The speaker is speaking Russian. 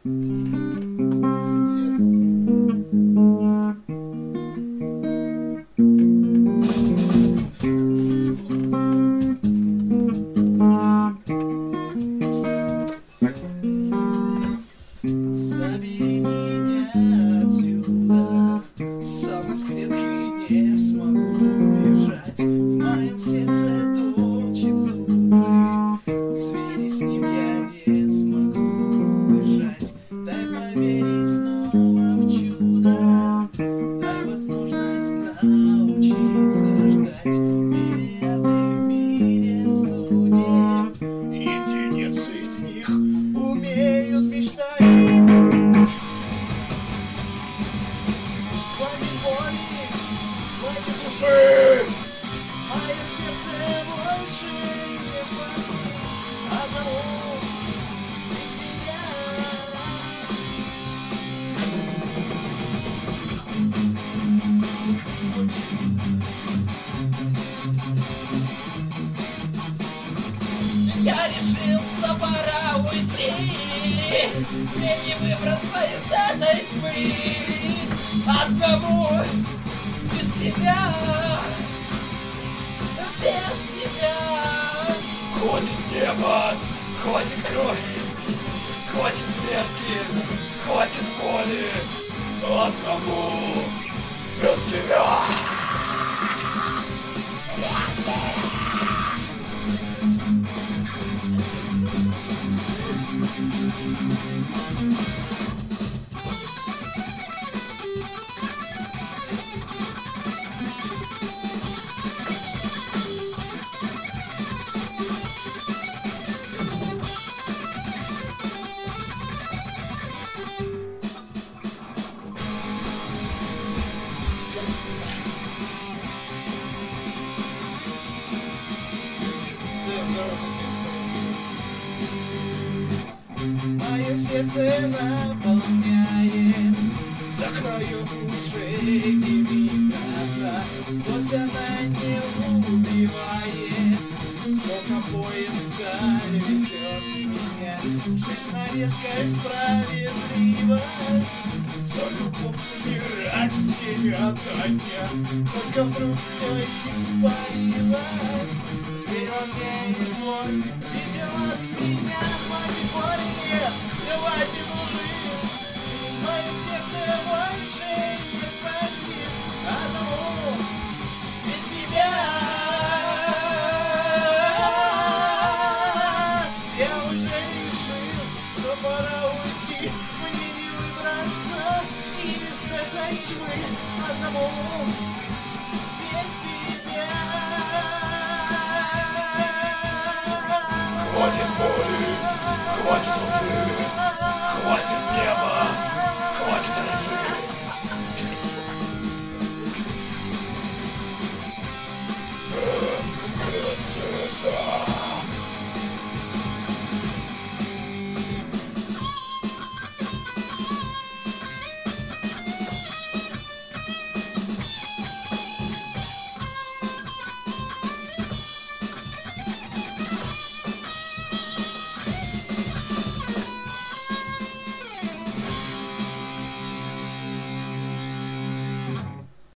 Забери меня отсюда, сам из клетки не смогу убежать. В моем сердце точит зубы, звери, с ним я не смогу бежать. Дай поверить снова в чудо, дай возможность научиться ждать. Миллиарды в мире судеб, единицы из них умеют мечтать. Хватит боли, хватит души, мое сердце больше не спасти одного без тебя. Я решил, что пора уйти, мне не выбраться из этой тьмы одному, без тебя, без тебя. Хватит неба, хватит крови, хватит смерти, хватит боли, одному без тебя. Мое сердце наполняет до краев ушей никогда. Злость она не убивает, сколько поезда везет меня. Жизнь нарезкая справедливость, за любовь умирать с тебя до дня. Только вдруг все испарилось, зверь во мне и злость ведет меня. Хватит боли, хватит лжи, мое сердце больше не спасти одному без тебя. Я уже решил, что пора уйти, мне не выбраться из этой тьмы одному без тебя.